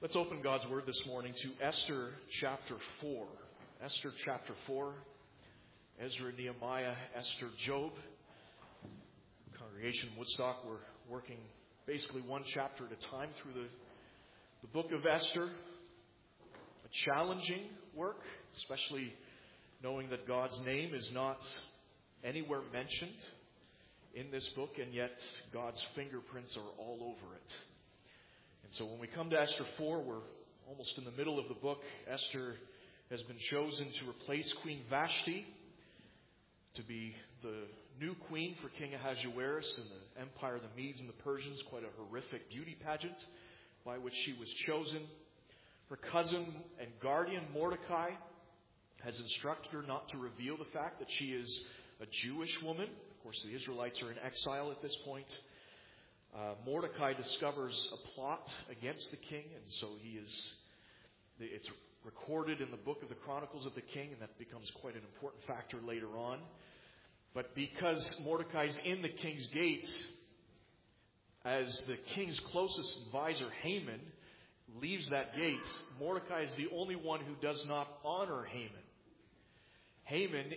Let's open God's Word this morning to Esther chapter 4. Esther chapter 4. Ezra, Nehemiah, Esther, Job. Congregation Woodstock, we're working basically one chapter at a time through the book of Esther. A challenging work, especially knowing that God's name is not anywhere mentioned in this book, and yet God's fingerprints are all over it. And so when we come to Esther 4, we're almost in the middle of the book. Esther has been chosen to replace Queen Vashti, to be the new queen for King Ahasuerus in the empire of the Medes and the Persians. Quite a horrific beauty pageant by which she was chosen. Her cousin and guardian Mordecai has instructed her not to reveal the fact that she is a Jewish woman. Of course, the Israelites are in exile at this point. Mordecai discovers a plot against the king, and so it's recorded in the book of the Chronicles of the King, and that becomes quite an important factor later on. But because Mordecai's in the king's gate, as the king's closest advisor, Haman, leaves that gate, Mordecai is the only one who does not honor Haman. Haman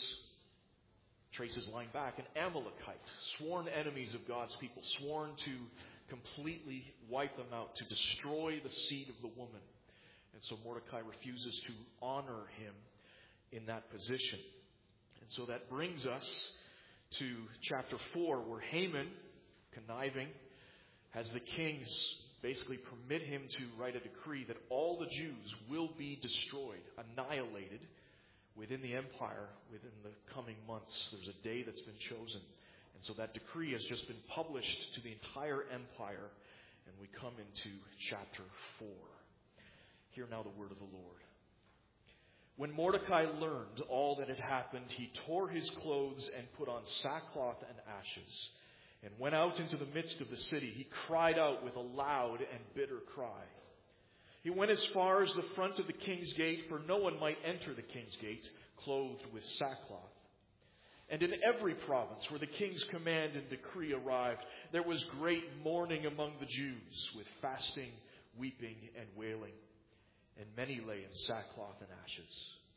traces line back, an Amalekite, sworn enemies of God's people, sworn to completely wipe them out, to destroy the seed of the woman. And so Mordecai refuses to honor him in that position. And so that brings us to chapter 4, where Haman, conniving, has the kings basically permit him to write a decree that all the Jews will be destroyed, annihilated within the empire within the coming months. There's a day that's been chosen. And so that decree has just been published to the entire empire. And we come into chapter 4. Hear now the word of the Lord. When Mordecai learned all that had happened, he tore his clothes and put on sackcloth and ashes, and went out into the midst of the city. He cried out with a loud and bitter cry. He went as far as the front of the king's gate, for no one might enter the king's gate clothed with sackcloth. And in every province where the king's command and decree arrived, there was great mourning among the Jews, with fasting, weeping, and wailing. And many lay in sackcloth and ashes.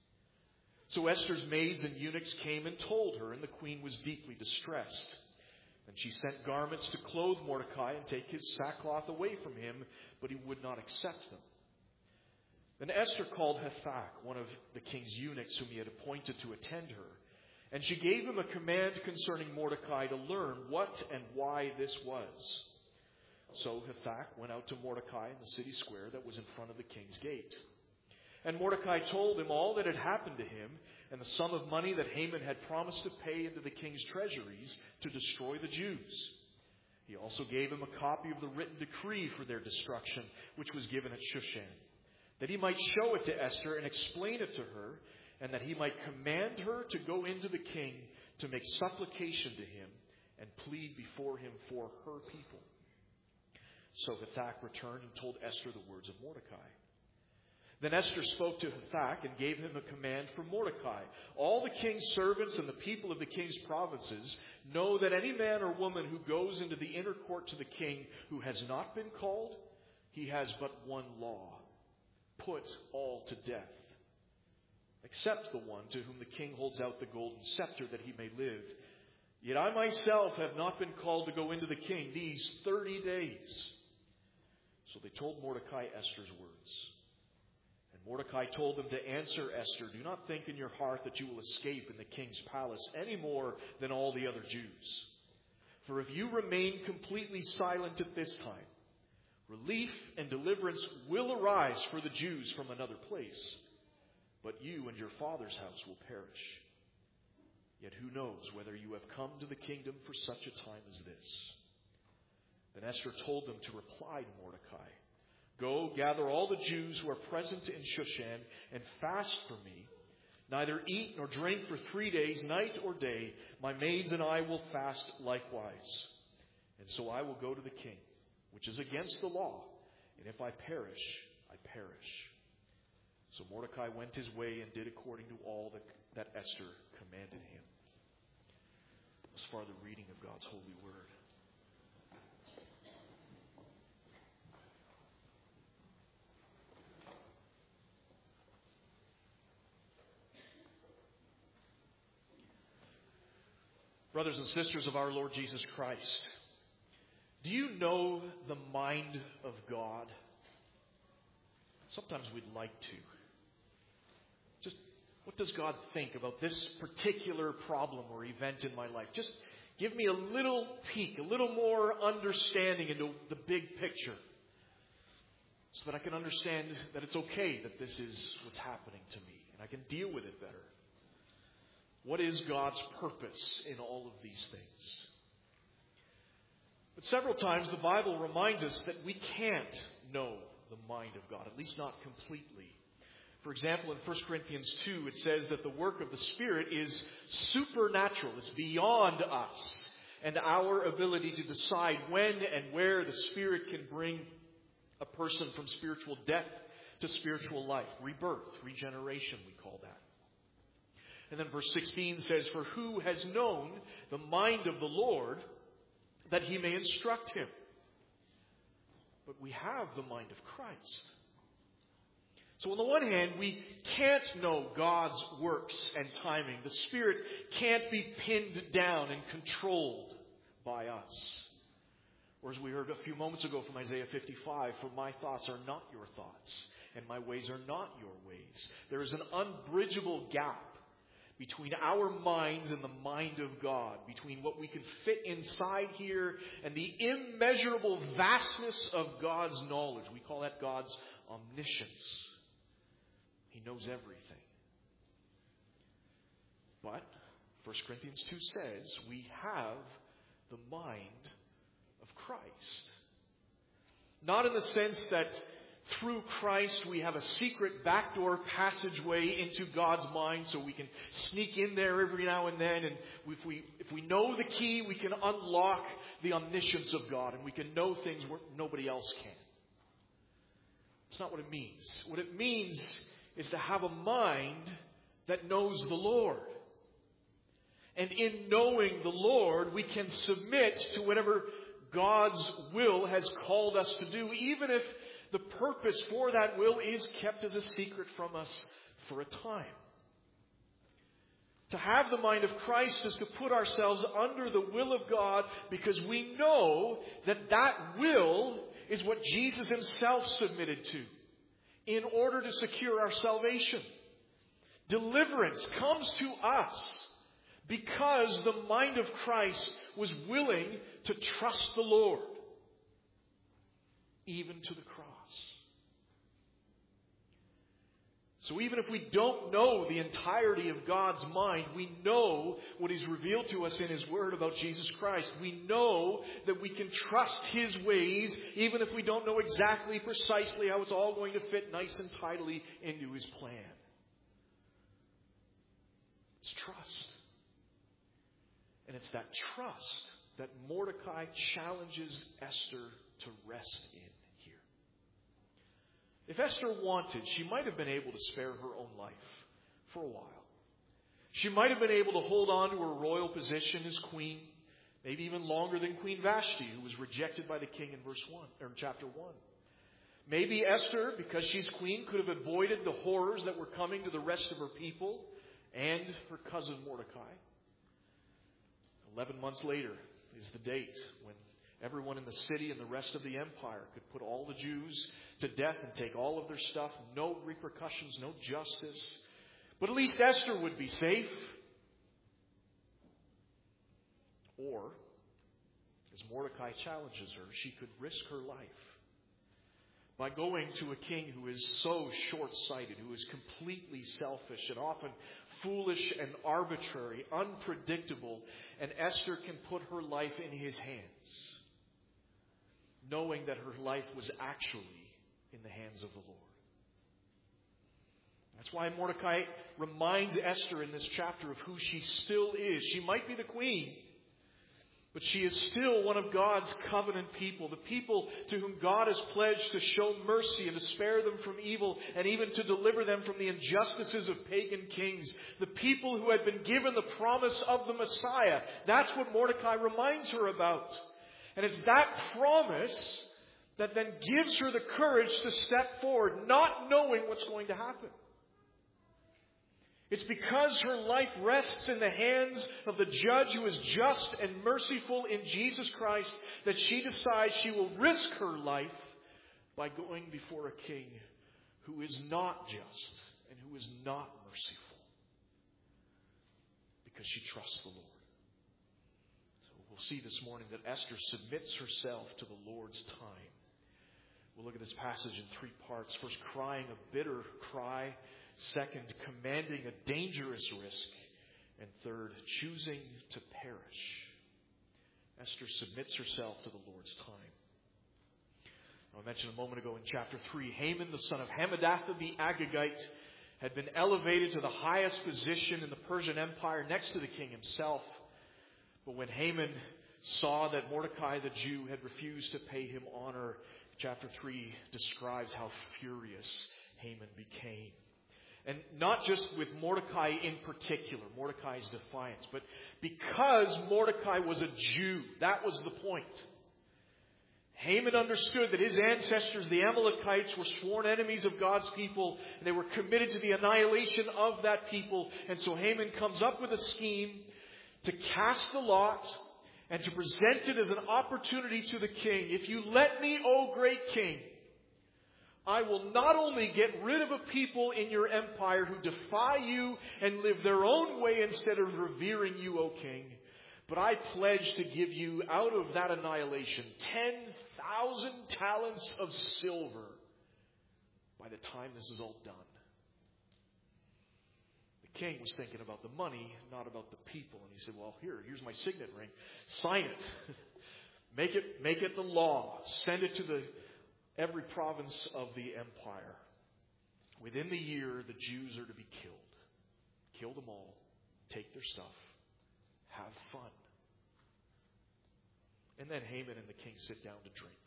So Esther's maids and eunuchs came and told her, and the queen was deeply distressed. And she sent garments to clothe Mordecai and take his sackcloth away from him, but he would not accept them. Then Esther called Hathach, one of the king's eunuchs whom he had appointed to attend her, and she gave him a command concerning Mordecai to learn what and why this was. So Hathach went out to Mordecai in the city square that was in front of the king's gate. And Mordecai told him all that had happened to him, and the sum of money that Haman had promised to pay into the king's treasuries to destroy the Jews. He also gave him a copy of the written decree for their destruction, which was given at Shushan, that he might show it to Esther and explain it to her, and that he might command her to go into the king to make supplication to him and plead before him for her people. So Hathach returned and told Esther the words of Mordecai. Then Esther spoke to Hathach and gave him a command for Mordecai. All the king's servants and the people of the king's provinces know that any man or woman who goes into the inner court to the king who has not been called, he has but one law: put all to death, except the one to whom the king holds out the golden scepter that he may live. Yet I myself have not been called to go into the king these 30 days. So they told Mordecai Esther's words. And Mordecai told them to answer Esther, "Do not think in your heart that you will escape in the king's palace any more than all the other Jews. For if you remain completely silent at this time, relief and deliverance will arise for the Jews from another place. But you and your father's house will perish. Yet who knows whether you have come to the kingdom for such a time as this?" Then Esther told them to reply to Mordecai, "Go, gather all the Jews who are present in Shushan and fast for me. Neither eat nor drink for 3 days, night or day. My maids and I will fast likewise. And so I will go to the king, which is against the law. And if I perish, I perish." So Mordecai went his way and did according to all that Esther commanded him. As far the reading of God's holy word. Brothers and sisters of our Lord Jesus Christ, do you know the mind of God? Sometimes we'd like to. Just, what does God think about this particular problem or event in my life? Just give me a little peek, a little more understanding into the big picture, so that I can understand that it's okay that this is what's happening to me, and I can deal with it better. What is God's purpose in all of these things? But several times the Bible reminds us that we can't know the mind of God, at least not completely. For example, in 1 Corinthians 2, it says that the work of the Spirit is supernatural. It's beyond us and our ability to decide when and where the Spirit can bring a person from spiritual death to spiritual life. Rebirth, regeneration, we call that. And then verse 16 says, "For who has known the mind of the Lord, that he may instruct him?" But we have the mind of Christ. So on the one hand, we can't know God's works and timing. The Spirit can't be pinned down and controlled by us. Or as we heard a few moments ago from Isaiah 55, "For my thoughts are not your thoughts, and my ways are not your ways." There is an unbridgeable gap between our minds and the mind of God, between what we can fit inside here and the immeasurable vastness of God's knowledge. We call that God's omniscience. He knows everything. But 1 Corinthians 2 says we have the mind of Christ. Not in the sense that through Christ we have a secret backdoor passageway into God's mind so we can sneak in there every now and then, and if we know the key, we can unlock the omniscience of God and we can know things where nobody else can. That's not what it means. What it means is to have a mind that knows the Lord. And in knowing the Lord, we can submit to whatever God's will has called us to do, even if the purpose for that will is kept as a secret from us for a time. To have the mind of Christ is to put ourselves under the will of God, because we know that that will is what Jesus himself submitted to in order to secure our salvation. Deliverance comes to us because the mind of Christ was willing to trust the Lord, even to the cross. So even if we don't know the entirety of God's mind, we know what He's revealed to us in His Word about Jesus Christ. We know that we can trust His ways, even if we don't know exactly, precisely how it's all going to fit nice and tidily into His plan. It's trust. And it's that trust that Mordecai challenges Esther to rest in here. If Esther wanted, she might have been able to spare her own life for a while. She might have been able to hold on to her royal position as queen, maybe even longer than Queen Vashti, who was rejected by the king in chapter 1. Maybe Esther, because she's queen, could have avoided the horrors that were coming to the rest of her people and her cousin Mordecai. 11 months later is the date when everyone in the city and the rest of the empire could put all the Jews to death and take all of their stuff. No repercussions, no justice. But at least Esther would be safe. Or, as Mordecai challenges her, she could risk her life by going to a king who is so short-sighted, who is completely selfish and often foolish and arbitrary, unpredictable, and Esther can put her life in his hands, knowing that her life was actually in the hands of the Lord. That's why Mordecai reminds Esther in this chapter of who she still is. She might be the queen, but she is still one of God's covenant people, the people to whom God has pledged to show mercy and to spare them from evil and even to deliver them from the injustices of pagan kings, the people who had been given the promise of the Messiah. That's what Mordecai reminds her about. And it's that promise that then gives her the courage to step forward, not knowing what's going to happen. It's because her life rests in the hands of the judge who is just and merciful in Jesus Christ that she decides she will risk her life by going before a king who is not just and who is not merciful, because she trusts the Lord. So we'll see this morning that Esther submits herself to the Lord's time. We'll look at this passage in three parts. First, crying a bitter cry. Second, commanding a dangerous risk. And third, choosing to perish. Esther submits herself to the Lord's time. I mentioned a moment ago in chapter 3, Haman, the son of Hammedatha the Agagite, had been elevated to the highest position in the Persian Empire next to the king himself. But when Haman saw that Mordecai the Jew had refused to pay him honor, chapter 3 describes how furious Haman became. And not just with Mordecai in particular, Mordecai's defiance, but because Mordecai was a Jew. That was the point. Haman understood that his ancestors, the Amalekites, were sworn enemies of God's people, and they were committed to the annihilation of that people. And so Haman comes up with a scheme to cast the lot and to present it as an opportunity to the king. If you let me, O great king, I will not only get rid of a people in your empire who defy you and live their own way instead of revering you, O king, but I pledge to give you out of that annihilation 10,000 talents of silver by the time this is all done. The king was thinking about the money, not about the people. And he said, well, here's my signet ring. Sign it. Make it the law. Send it to every province of the empire. Within the year, the Jews are to be killed. Kill them all. Take their stuff. Have fun. And then Haman and the king sit down to drink.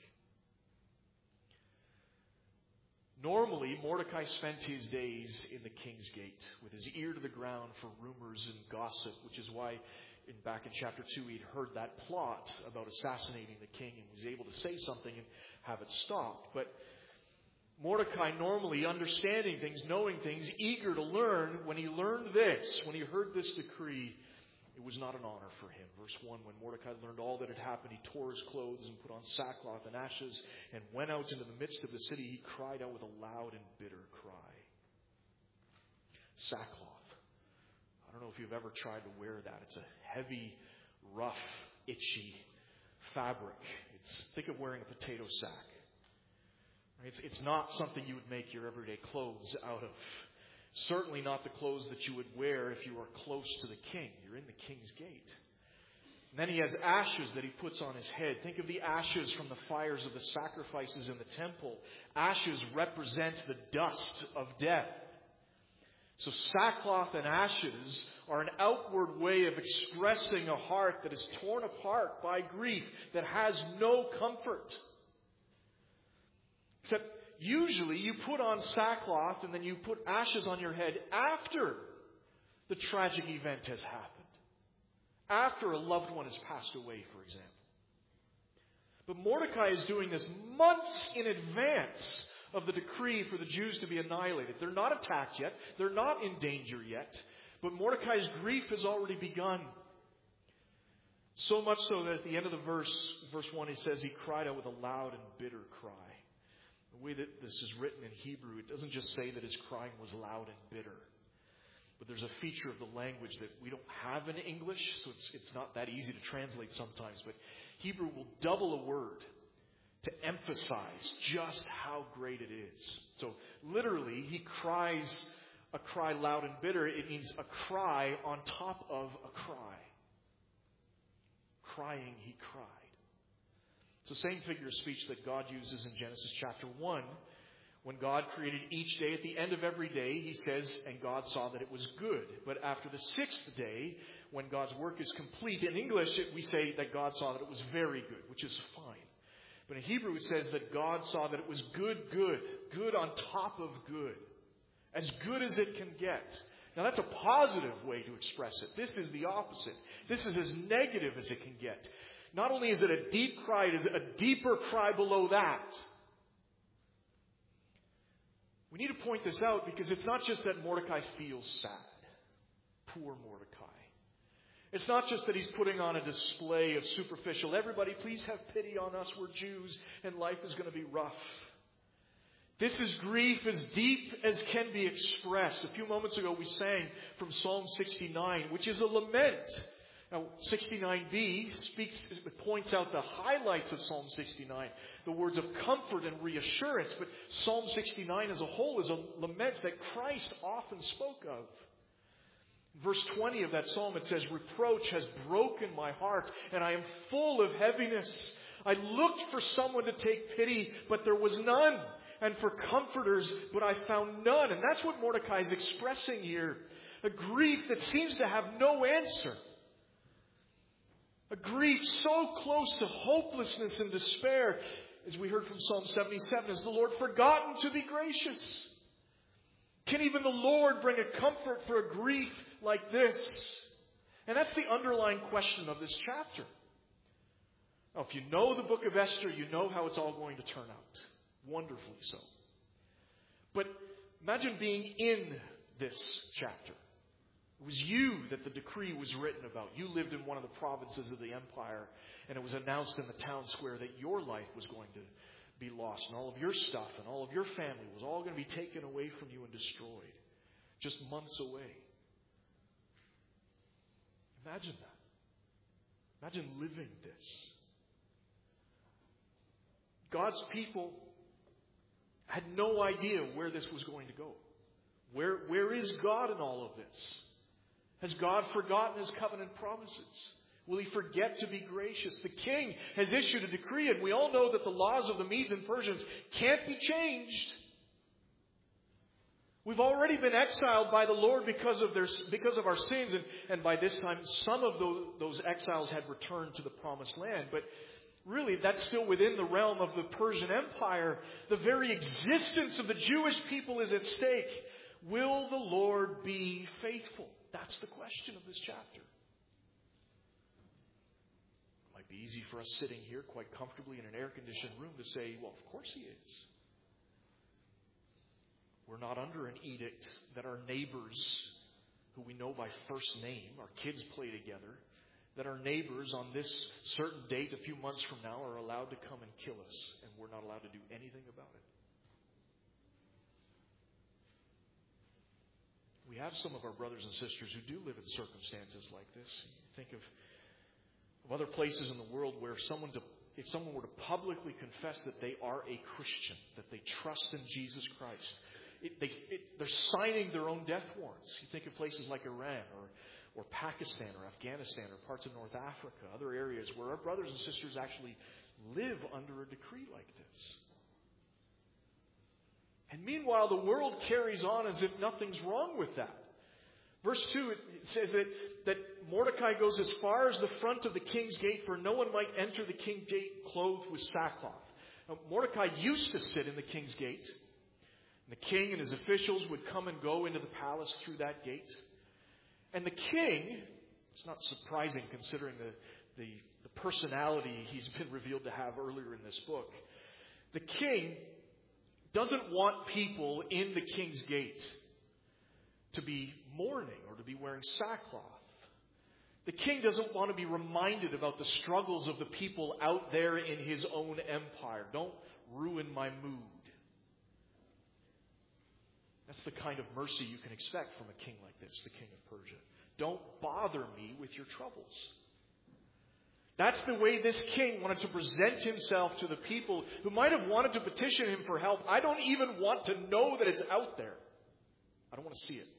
Normally, Mordecai spent his days in the king's gate with his ear to the ground for rumors and gossip, which is why back in chapter 2 he'd heard that plot about assassinating the king and was able to say something and have it stopped. But Mordecai, normally understanding things, knowing things, eager to learn, when he learned this, when he heard this decree, it was not an honor for him. Verse 1, when Mordecai learned all that had happened, he tore his clothes and put on sackcloth and ashes and went out into the midst of the city. He cried out with a loud and bitter cry. Sackcloth. I don't know if you've ever tried to wear that. It's a heavy, rough, itchy fabric. Think of wearing a potato sack. It's not something you would make your everyday clothes out of. Certainly not the clothes that you would wear if you are close to the king. You're in the king's gate. And then he has ashes that he puts on his head. Think of the ashes from the fires of the sacrifices in the temple. Ashes represent the dust of death. So sackcloth and ashes are an outward way of expressing a heart that is torn apart by grief, that has no comfort. Except usually you put on sackcloth and then you put ashes on your head after the tragic event has happened. After a loved one has passed away, for example. But Mordecai is doing this months in advance of the decree for the Jews to be annihilated. They're not attacked yet. They're not in danger yet. But Mordecai's grief has already begun. So much so that at the end of the verse 1, he says he cried out with a loud and bitter cry. The way that this is written in Hebrew, it doesn't just say that his crying was loud and bitter. But there's a feature of the language that we don't have in English, so it's not that easy to translate sometimes. But Hebrew will double a word to emphasize just how great it is. So literally, he cries a cry loud and bitter. It means a cry on top of a cry. Crying, he cried. It's the same figure of speech that God uses in Genesis chapter 1. When God created each day, at the end of every day, he says, and God saw that it was good. But after the sixth day, when God's work is complete, in English we say that God saw that it was very good, which is fine. But in Hebrew it says that God saw that it was good on top of good. As good as it can get. Now that's a positive way to express it. This is the opposite. This is as negative as it can get. Not only is it a deep cry, it is a deeper cry below that. We need to point this out because it's not just that Mordecai feels sad. Poor Mordecai. It's not just that he's putting on a display of superficial, everybody please have pity on us, we're Jews, and life is going to be rough. This is grief as deep as can be expressed. A few moments ago we sang from Psalm 69, which is a lament. Now, 69b points out the highlights of Psalm 69, the words of comfort and reassurance. But Psalm 69 as a whole is a lament that Christ often spoke of. Verse 20 of that psalm, it says, "Reproach has broken my heart, and I am full of heaviness. I looked for someone to take pity, but there was none, and for comforters, but I found none." And that's what Mordecai is expressing here. A grief that seems to have no answer. A grief so close to hopelessness and despair. As we heard from Psalm 77, "Has the Lord forgotten to be gracious?" Can even the Lord bring a comfort for a grief like this? And that's the underlying question of this chapter. Now, if you know the book of Esther, you know how it's all going to turn out. Wonderfully so. But imagine being in this chapter. It was you that the decree was written about. You lived in one of the provinces of the empire, and it was announced in the town square that your life was going to be lost, and all of your stuff and all of your family was all going to be taken away from you and destroyed. Just months away. Imagine that. Imagine living this. God's people had no idea where this was going to go. Where is God in all of this? Has God forgotten His covenant promises? Will He forget to be gracious? The king has issued a decree, and we all know that the laws of the Medes and Persians can't be changed. We've already been exiled by the Lord because of our sins, and by this time some of those exiles had returned to the promised land. But really, that's still within the realm of the Persian Empire. The very existence of the Jewish people is at stake. Will the Lord be faithful? That's the question of this chapter. It might be easy for us sitting here quite comfortably in an air-conditioned room to say, well, of course He is. We're not under an edict that our neighbors, who we know by first name, our kids play together, that our neighbors on this certain date a few months from now are allowed to come and kill us, and we're not allowed to do anything about it. We have some of our brothers and sisters who do live in circumstances like this. Think of other places in the world where if someone were to publicly confess that they are a Christian, that they trust in Jesus Christ, they're signing their own death warrants. You think of places like Iran or Pakistan or Afghanistan or parts of North Africa, other areas where our brothers and sisters actually live under a decree like this. And meanwhile, the world carries on as if nothing's wrong with that. Verse 2, it says that Mordecai goes as far as the front of the king's gate, for no one might enter the king's gate clothed with sackcloth. Now, Mordecai used to sit in the king's gate. And the king and his officials would come and go into the palace through that gate. And the king, it's not surprising considering the personality he's been revealed to have earlier in this book. The king doesn't want people in the king's gate to be mourning or to be wearing sackcloth. The king doesn't want to be reminded about the struggles of the people out there in his own empire. Don't ruin my mood. That's the kind of mercy you can expect from a king like this, the king of Persia. Don't bother me with your troubles. That's the way this king wanted to present himself to the people who might have wanted to petition him for help. I don't even want to know that it's out there. I don't want to see it.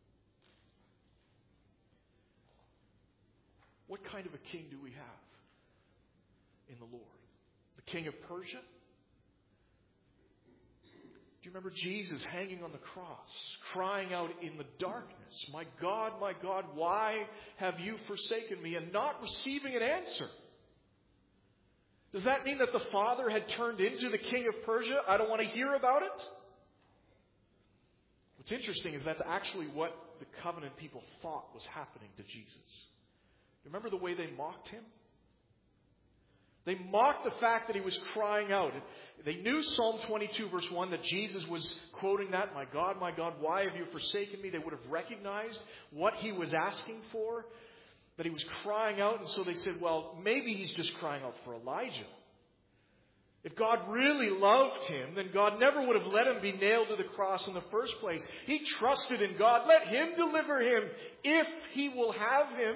What kind of a king do we have in the Lord? The king of Persia? Do you remember Jesus hanging on the cross, crying out in the darkness, my God, why have you forsaken me?" and not receiving an answer? Does that mean that the Father had turned into the king of Persia? I don't want to hear about it. What's interesting is that's actually what the covenant people thought was happening to Jesus. Remember the way they mocked him? They mocked the fact that he was crying out. They knew Psalm 22 verse 1 that Jesus was quoting that, my God, why have you forsaken me? They would have recognized what he was asking for, that he was crying out. And so they said, well, maybe he's just crying out for Elijah. If God really loved him, then God never would have let him be nailed to the cross in the first place. He trusted in God. Let him deliver him if he will have him.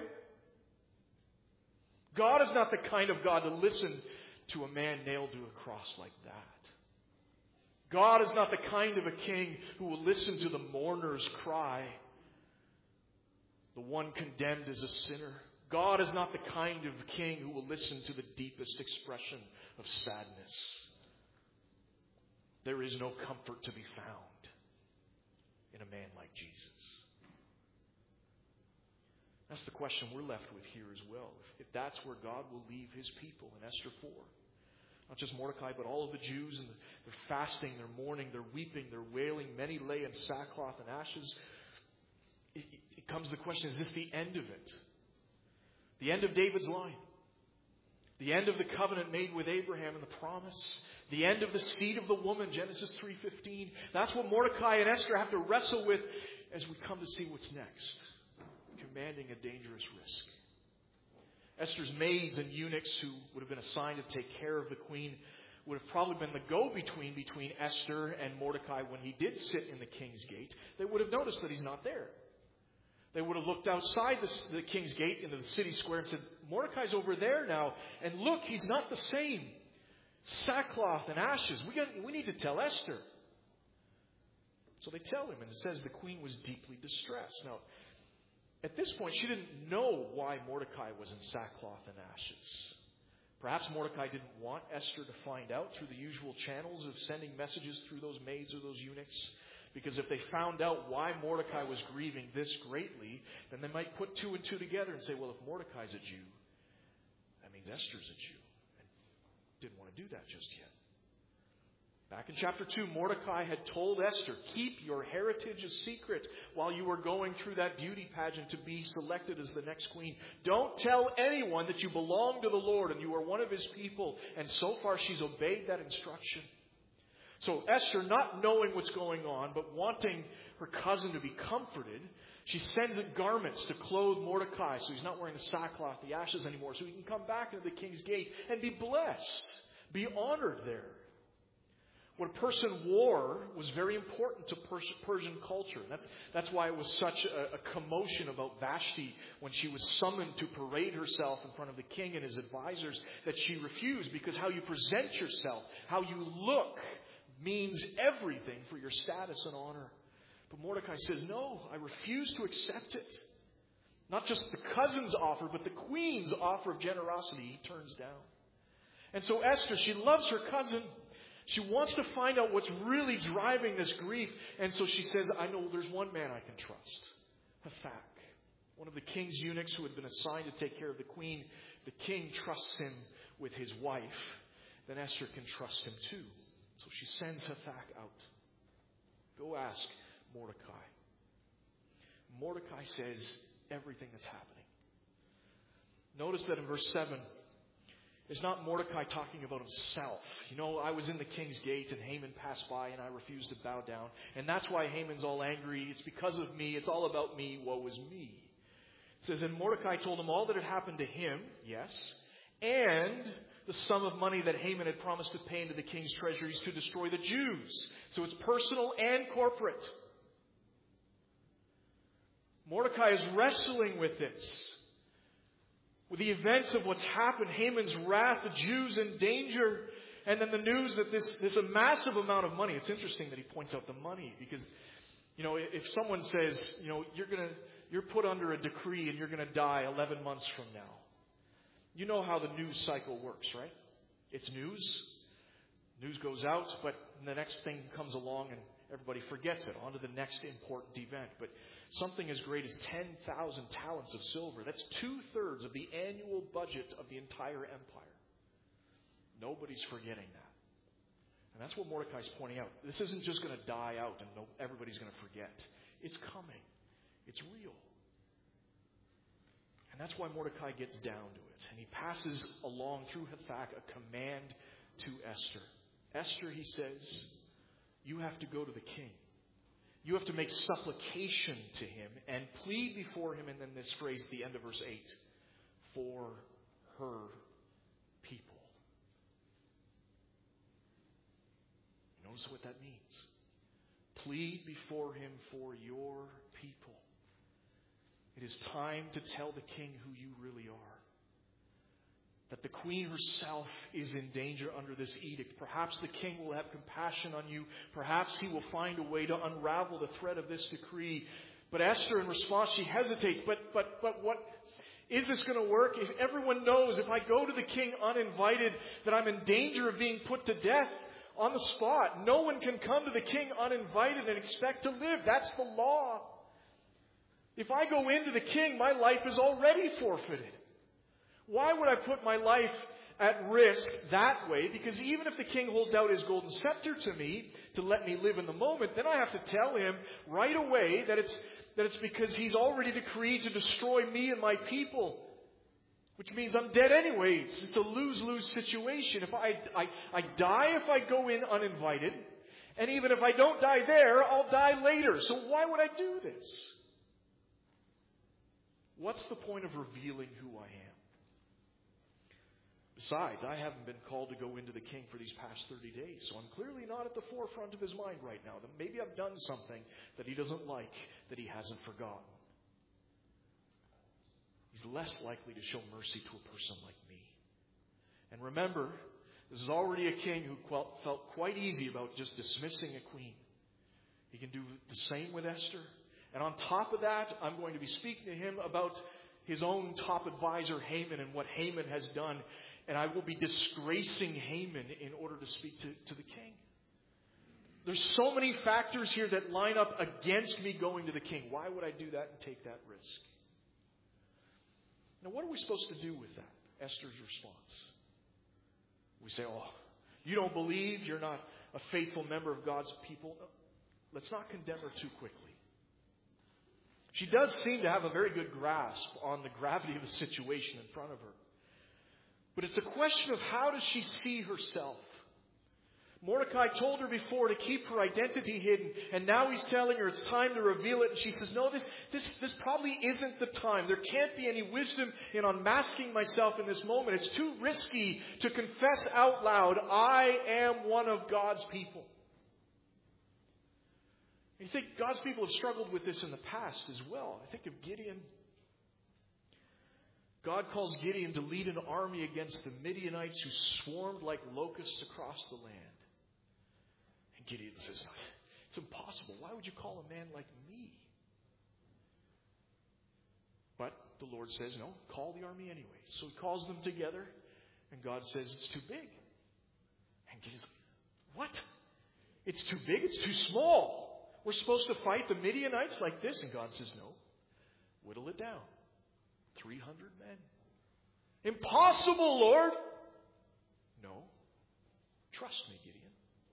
God is not the kind of God to listen to a man nailed to a cross like that. God is not the kind of a king who will listen to the mourner's cry, the one condemned as a sinner. God is not the kind of king who will listen to the deepest expression of sadness. There is no comfort to be found in a man like Jesus. That's the question we're left with here as well. If that's where God will leave his people in Esther 4. Not just Mordecai, but all of the Jews. And they're fasting, they're mourning, they're weeping, they're wailing. Many lay in sackcloth and ashes. It comes to the question, is this the end of it? The end of David's line. The end of the covenant made with Abraham and the promise. The end of the seed of the woman, Genesis 3:15. That's what Mordecai and Esther have to wrestle with as we come to see what's next. Commanding a dangerous risk. Esther's maids and eunuchs who would have been assigned to take care of the queen would have probably been the go-between between Esther and Mordecai when he did sit in the king's gate. They would have noticed that he's not there. They would have looked outside the king's gate into the city square and said, Mordecai's over there now. And look, he's not the same. Sackcloth and ashes. We need to tell Esther. So they tell him, and it says the queen was deeply distressed. Now, at this point, she didn't know why Mordecai was in sackcloth and ashes. Perhaps Mordecai didn't want Esther to find out through the usual channels of sending messages through those maids or those eunuchs. Because if they found out why Mordecai was grieving this greatly, then they might put two and two together and say, well, if Mordecai's a Jew, that means Esther's a Jew. And didn't want to do that just yet. Back in chapter 2, Mordecai had told Esther, keep your heritage a secret while you are going through that beauty pageant to be selected as the next queen. Don't tell anyone that you belong to the Lord and you are one of his people. And so far she's obeyed that instruction. So Esther, not knowing what's going on, but wanting her cousin to be comforted, she sends garments to clothe Mordecai so he's not wearing the sackcloth, the ashes anymore, so he can come back into the king's gate and be blessed, be honored there. What a person wore was very important to Persian culture. That's why it was such a commotion about Vashti when she was summoned to parade herself in front of the king and his advisors, that she refused, because how you present yourself, how you look, means everything for your status and honor. But Mordecai says, no, I refuse to accept it. Not just the cousin's offer, but the queen's offer of generosity he turns down. And so Esther, she loves her cousin. She wants to find out what's really driving this grief. And so she says, I know there's one man I can trust. Hathach, one of the king's eunuchs who had been assigned to take care of the queen. The king trusts him with his wife. Then Esther can trust him too. So she sends Hathach out. Go ask Mordecai. Mordecai says everything that's happening. Notice that in verse 7, it's not Mordecai talking about himself. You know, I was in the king's gate and Haman passed by and I refused to bow down. And that's why Haman's all angry. It's because of me. It's all about me. Woe is me. It says, and Mordecai told him all that had happened to him, yes, and the sum of money that Haman had promised to pay into the king's treasuries to destroy the Jews. So it's personal and corporate. Mordecai is wrestling with this. With the events of what's happened, Haman's wrath, the Jews in danger, and then the news that this a massive amount of money. It's interesting that he points out the money, because, you know, if someone says, you know, you're put under a decree and you're going to die 11 months from now. You know how the news cycle works, right? It's news. News goes out, but the next thing comes along and everybody forgets it. On to the next important event. But something as great as 10,000 talents of silver, that's 2/3 of the annual budget of the entire empire. Nobody's forgetting that. And that's what Mordecai's pointing out. This isn't just going to die out and everybody's going to forget. It's coming. It's real. And that's why Mordecai gets down to it. And he passes along through Hathach a command to Esther. Esther, he says, you have to go to the king. You have to make supplication to him and plead before him. And then this phrase, the end of verse 8, for her people. Notice what that means. Plead before him for your people. It is time to tell the king who you really are. That the queen herself is in danger under this edict. Perhaps the king will have compassion on you. Perhaps he will find a way to unravel the thread of this decree. But Esther, in response, she hesitates. But what is this going to work? If everyone knows, if I go to the king uninvited, that I'm in danger of being put to death on the spot. No one can come to the king uninvited and expect to live. That's the law. If I go into the king, my life is already forfeited. Why would I put my life at risk that way? Because even if the king holds out his golden scepter to me to let me live in the moment, then I have to tell him right away that it's because he's already decreed to destroy me and my people. Which means I'm dead anyways. It's a lose-lose situation. If I die if I go in uninvited. And even if I don't die there, I'll die later. So why would I do this? What's the point of revealing who I am? Besides, I haven't been called to go into the king for these past 30 days, so I'm clearly not at the forefront of his mind right now. That maybe I've done something that he doesn't like, that he hasn't forgotten. He's less likely to show mercy to a person like me. And remember, this is already a king who felt quite easy about just dismissing a queen. He can do the same with Esther. And on top of that, I'm going to be speaking to him about his own top advisor, Haman, and what Haman has done. And I will be disgracing Haman in order to speak to the king. There's so many factors here that line up against me going to the king. Why would I do that and take that risk? Now, what are we supposed to do with that? Esther's response. We say, oh, you don't believe, you're not a faithful member of God's people. No, let's not condemn her too quickly. She does seem to have a very good grasp on the gravity of the situation in front of her. But it's a question of how does she see herself? Mordecai told her before to keep her identity hidden, and now he's telling her it's time to reveal it. And she says, no, this probably isn't the time. There can't be any wisdom in unmasking myself in this moment. It's too risky to confess out loud, I am one of God's people. You think God's people have struggled with this in the past as well. I think of Gideon. God calls Gideon to lead an army against the Midianites who swarmed like locusts across the land. And Gideon says, it's impossible. Why would you call a man like me? But the Lord says, no, call the army anyway. So he calls them together, and God says, it's too big. And Gideon's like, what? It's too big? It's too small. We're supposed to fight the Midianites like this? And God says, no, whittle it down. 300 men. Impossible, Lord. No. Trust me, Gideon.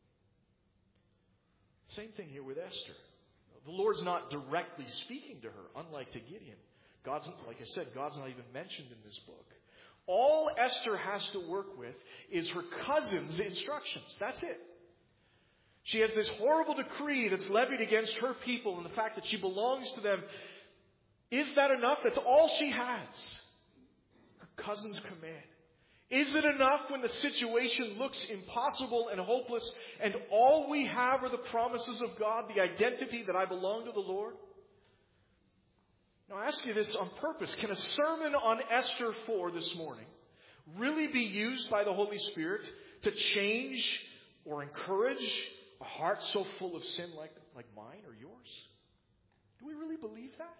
Same thing here with Esther. The Lord's not directly speaking to her, unlike to Gideon. Like I said, God's not even mentioned in this book. All Esther has to work with is her cousin's instructions. That's it. She has this horrible decree that's levied against her people and the fact that she belongs to them. Is that enough? That's all she has. Her cousin's command. Is it enough when the situation looks impossible and hopeless and all we have are the promises of God, the identity that I belong to the Lord? Now I ask you this on purpose. Can a sermon on Esther 4 this morning really be used by the Holy Spirit to change or encourage a heart so full of sin like mine or yours? Do we really believe that?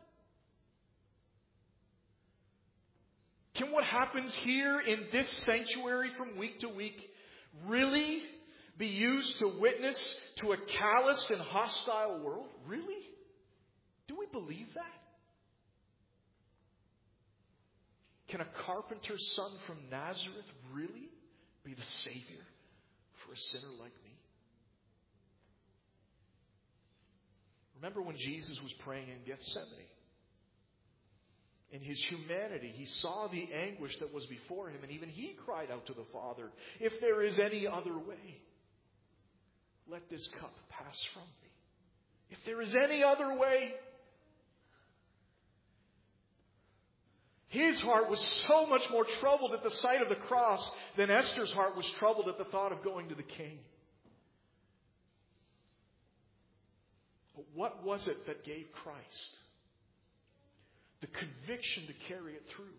Can what happens here in this sanctuary from week to week really be used to witness to a callous and hostile world? Really? Do we believe that? Can a carpenter's son from Nazareth really be the Savior for a sinner like me? Remember when Jesus was praying in Gethsemane? In his humanity, he saw the anguish that was before him, and even he cried out to the Father, "If there is any other way, let this cup pass from me. If there is any other way." His heart was so much more troubled at the sight of the cross than Esther's heart was troubled at the thought of going to the king. But what was it that gave Christ the conviction to carry it through?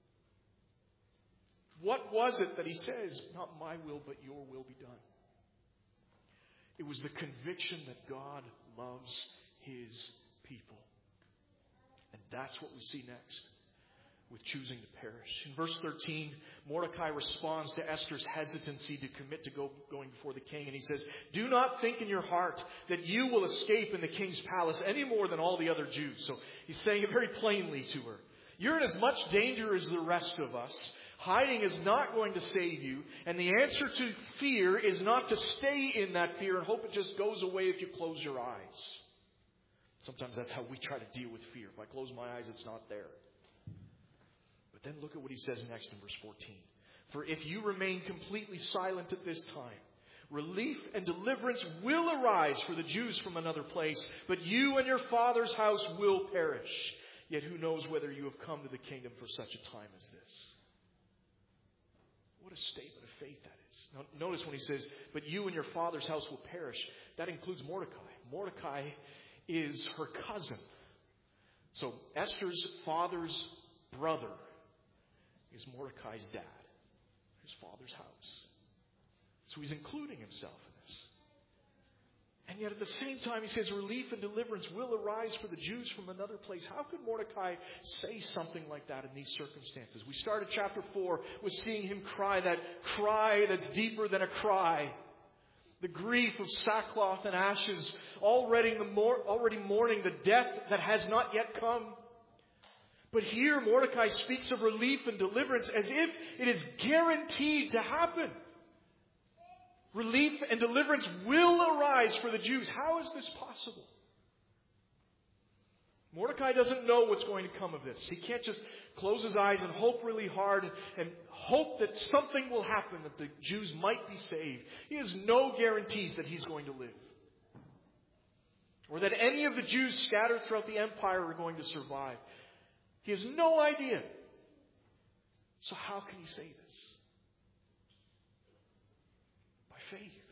What was it that he says, "Not my will, but your will be done"? It was the conviction that God loves his people. And that's what we see next with choosing to perish. In verse 13, Mordecai responds to Esther's hesitancy to commit to going before the king. And he says, "Do not think in your heart that you will escape in the king's palace any more than all the other Jews." So he's saying it very plainly to her. You're in as much danger as the rest of us. Hiding is not going to save you. And the answer to fear is not to stay in that fear and hope it just goes away if you close your eyes. Sometimes that's how we try to deal with fear. If I close my eyes, it's not there. Then look at what he says next in verse 14. "For if you remain completely silent at this time, relief and deliverance will arise for the Jews from another place, but you and your father's house will perish. Yet who knows whether you have come to the kingdom for such a time as this?" What a statement of faith that is. Now, notice when he says, "But you and your father's house will perish," that includes Mordecai. Mordecai is her cousin. So Esther's father's brother is Mordecai's dad, his father's house. So he's including himself in this. And yet at the same time he says relief and deliverance will arise for the Jews from another place. How could Mordecai say something like that in these circumstances? We started chapter 4 with seeing him cry that cry that's deeper than a cry. The grief of sackcloth and ashes, already mourning the death that has not yet come. But here Mordecai speaks of relief and deliverance as if it is guaranteed to happen. Relief and deliverance will arise for the Jews. How is this possible? Mordecai doesn't know what's going to come of this. He can't just close his eyes and hope really hard and hope that something will happen, that the Jews might be saved. He has no guarantees that he's going to live, or that any of the Jews scattered throughout the empire are going to survive. He has no idea. So how can he say this? By faith.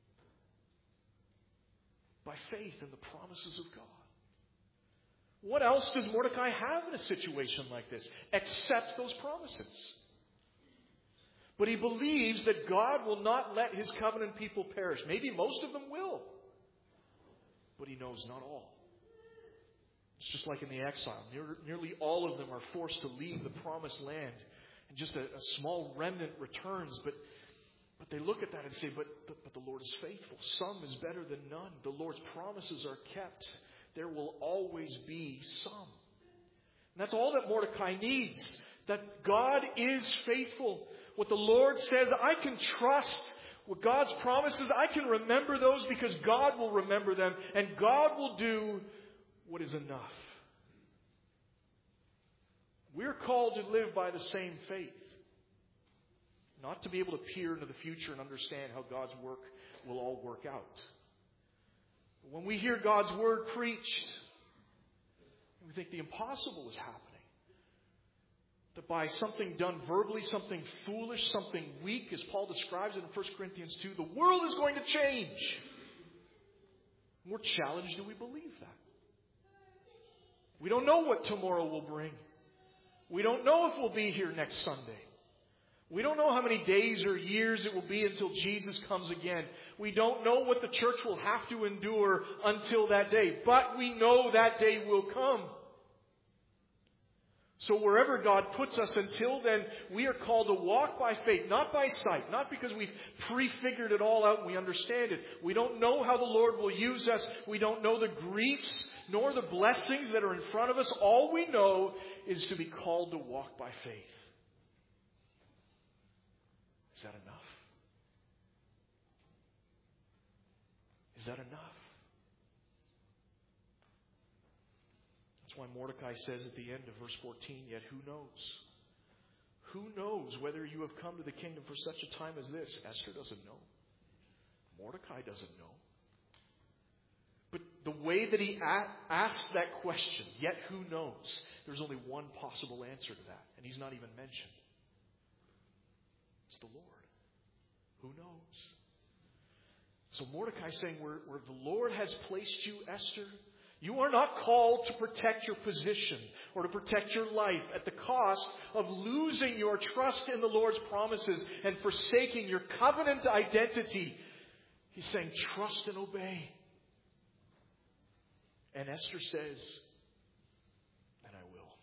By faith in the promises of God. What else does Mordecai have in a situation like this except those promises? But he believes that God will not let his covenant people perish. Maybe most of them will. But he knows not all. It's just like in the exile. Nearly all of them are forced to leave the promised land. And just a small remnant returns. But they look at that and say, but the Lord is faithful. Some is better than none. The Lord's promises are kept. There will always be some. And that's all that Mordecai needs. That God is faithful. What the Lord says, I can trust. What God's promises, I can remember those because God will remember them. And God will do what is enough. We're called to live by the same faith. Not to be able to peer into the future and understand how God's work will all work out. When we hear God's word preached, we think the impossible is happening. That by something done verbally, something foolish, something weak, as Paul describes it in 1 Corinthians 2, the world is going to change. And we're challenged, do we believe that? We don't know what tomorrow will bring. We don't know if we'll be here next Sunday. We don't know how many days or years it will be until Jesus comes again. We don't know what the church will have to endure until that day. But we know that day will come. So wherever God puts us until then, we are called to walk by faith, not by sight. Not because we've prefigured it all out and we understand it. We don't know how the Lord will use us. We don't know the griefs nor the blessings that are in front of us. All we know is to be called to walk by faith. Is that enough? Is that enough? That's why Mordecai says at the end of verse 14, yet who knows? Who knows whether you have come to the kingdom for such a time as this? Esther doesn't know. Mordecai doesn't know. But the way that he asks that question, yet who knows, there's only one possible answer to that. And he's not even mentioned. It's the Lord. Who knows? So Mordecai's saying, where the Lord has placed you, Esther, you are not called to protect your position or to protect your life at the cost of losing your trust in the Lord's promises and forsaking your covenant identity. He's saying, trust and obey. And Esther says, and I will.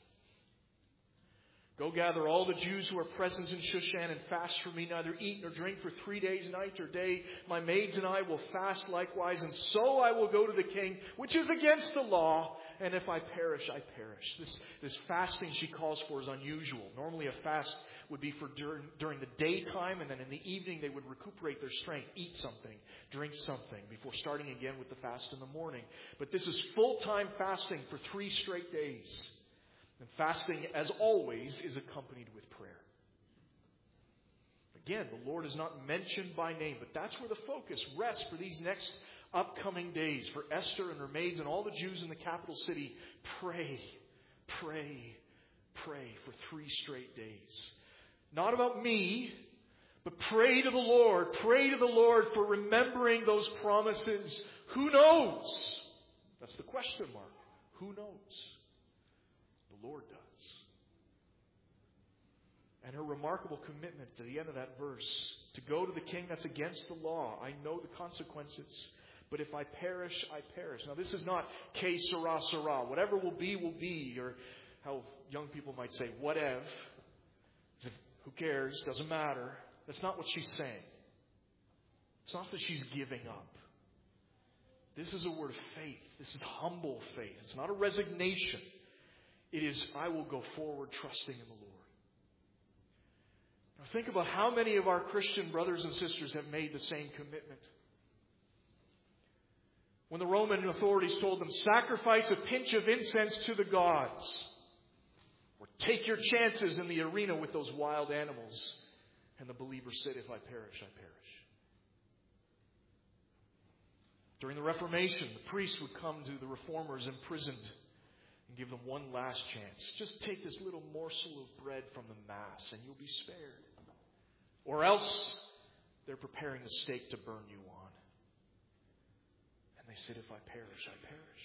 Go gather all the Jews who are present in Shushan and fast for me, neither eat nor drink for 3 days, night or day. My maids and I will fast likewise, and so I will go to the king, which is against the law. And if I perish, I perish. This fasting she calls for is unusual. Normally a fast would be for during the daytime, and then in the evening they would recuperate their strength, eat something, drink something, before starting again with the fast in the morning. But this is full-time fasting for 3 straight days. And fasting, as always, is accompanied with prayer. Again, the Lord is not mentioned by name, but that's where the focus rests for these next upcoming days. For Esther and her maids and all the Jews in the capital city, pray, pray, pray for 3 straight days. Not about me, but pray to the Lord. Pray to the Lord for remembering those promises. Who knows? That's the question mark. Who knows? The Lord does. And her remarkable commitment to the end of that verse, to go to the king that's against the law. I know the consequences, but if I perish, I perish. Now this is not que sera, sera. Whatever will be, or how young people might say, whatever. Who cares? Doesn't matter. That's not what she's saying. It's not that she's giving up. This is a word of faith. This is humble faith. It's not a resignation. It is, I will go forward trusting in the Lord. Now think about how many of our Christian brothers and sisters have made the same commitment. When the Roman authorities told them, sacrifice a pinch of incense to the gods, or take your chances in the arena with those wild animals. And the believer said, if I perish, I perish. During the Reformation, the priests would come to the reformers imprisoned and give them one last chance. Just take this little morsel of bread from the Mass and you'll be spared. Or else they're preparing the stake to burn you on. And they said, if I perish, I perish.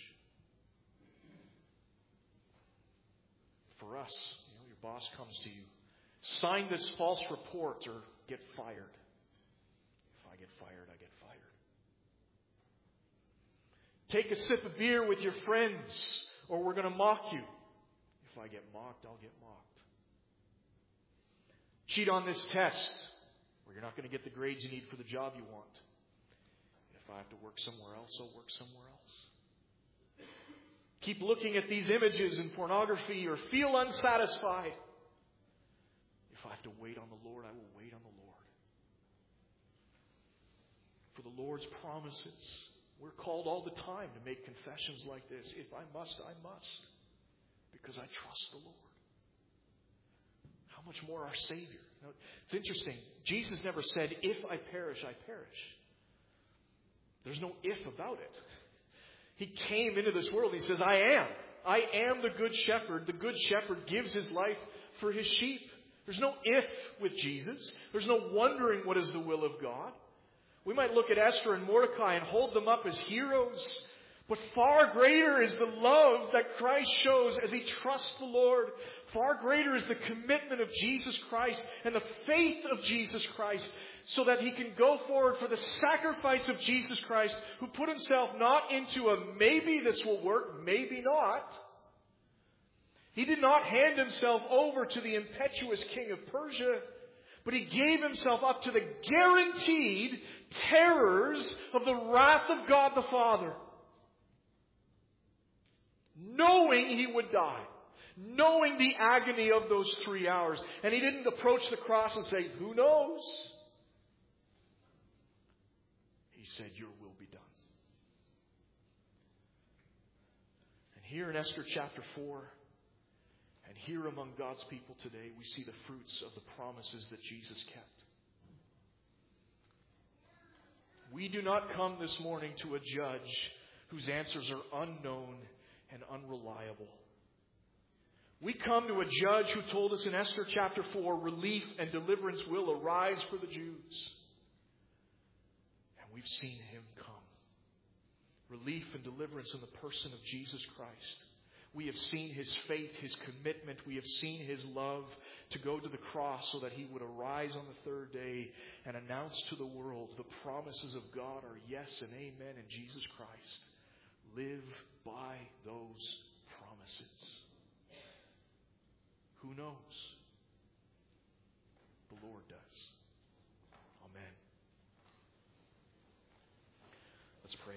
For us, your boss comes to you, sign this false report or get fired. If I get fired, I get fired. Take a sip of beer with your friends or we're going to mock you. If I get mocked, I'll get mocked. Cheat on this test or you're not going to get the grades you need for the job you want. If I have to work somewhere else, I'll work somewhere else. Keep looking at these images in pornography or feel unsatisfied. If I have to wait on the Lord, I will wait on the Lord. For the Lord's promises, we're called all the time to make confessions like this. If I must, I must. Because I trust the Lord. How much more our Savior? Now, it's interesting. Jesus never said, if I perish, I perish. There's no if about it. He came into this world. He says, I am. I am the good shepherd. The good shepherd gives his life for his sheep. There's no if with Jesus. There's no wondering what is the will of God. We might look at Esther and Mordecai and hold them up as heroes. But far greater is the love that Christ shows as he trusts the Lord. Far greater is the commitment of Jesus Christ and the faith of Jesus Christ, so that he can go forward for the sacrifice of Jesus Christ, who put himself not into a maybe this will work, maybe not. He did not hand himself over to the impetuous king of Persia, but he gave himself up to the guaranteed terrors of the wrath of God the Father, knowing he would die, knowing the agony of those 3 hours. And he didn't approach the cross and say, who knows? He said, your will be done. And here in Esther chapter 4, and here among God's people today, we see the fruits of the promises that Jesus kept. We do not come this morning to a judge whose answers are unknown and unreliable. We come to a judge who told us in Esther chapter 4, relief and deliverance will arise for the Jews. And we've seen Him come. Relief and deliverance in the person of Jesus Christ. We have seen His faith, His commitment. We have seen His love to go to the cross so that He would arise on the third day and announce to the world the promises of God are yes and amen in Jesus Christ. Live by those promises. Who knows? The Lord does. Amen. Let's pray.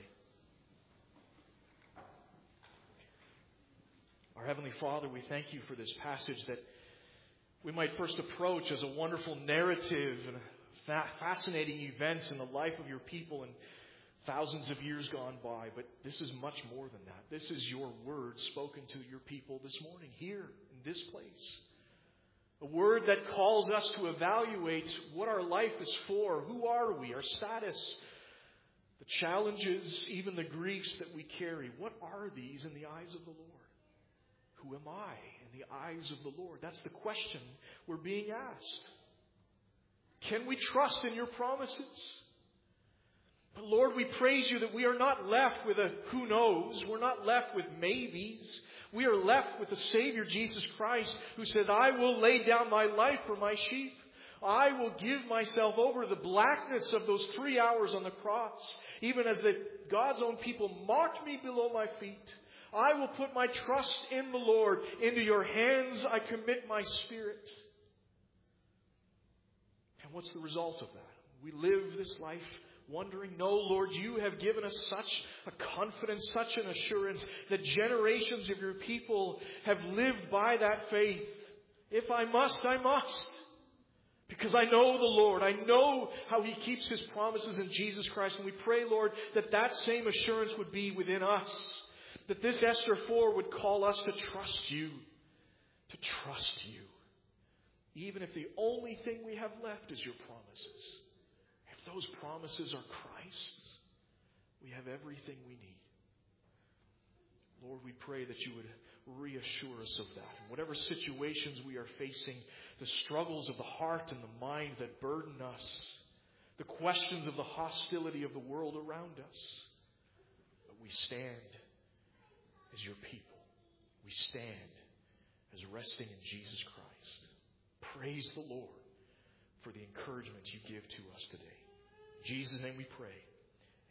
Our Heavenly Father, we thank You for this passage that we might first approach as a wonderful narrative and fascinating events in the life of Your people in thousands of years gone by. But this is much more than that. This is Your word spoken to Your people this morning here in this place. A word that calls us to evaluate what our life is for. Who are we? Our status. The challenges, even the griefs that we carry. What are these in the eyes of the Lord? Who am I in the eyes of the Lord? That's the question we're being asked. Can we trust in Your promises? But Lord, we praise You that we are not left with a who knows. We're not left with maybes. We are left with the Savior Jesus Christ who says, I will lay down my life for my sheep. I will give myself over to the blackness of those 3 hours on the cross. Even as God's own people mocked Me below my feet. I will put my trust in the Lord. Into Your hands I commit my spirit. And what's the result of that? We live this life wondering, no, Lord, You have given us such a confidence, such an assurance that generations of Your people have lived by that faith. If I must, I must. Because I know the Lord. I know how He keeps His promises in Jesus Christ. And we pray, Lord, that that same assurance would be within us. That this Esther 4 would call us to trust You. To trust You. Even if the only thing we have left is Your promises. If those promises are Christ's, we have everything we need. Lord, we pray that You would reassure us of that. In whatever situations we are facing, the struggles of the heart and the mind that burden us, the questions of the hostility of the world around us, but we stand as Your people. We stand as resting in Jesus Christ. Praise the Lord for the encouragement You give to us today. In Jesus' name we pray.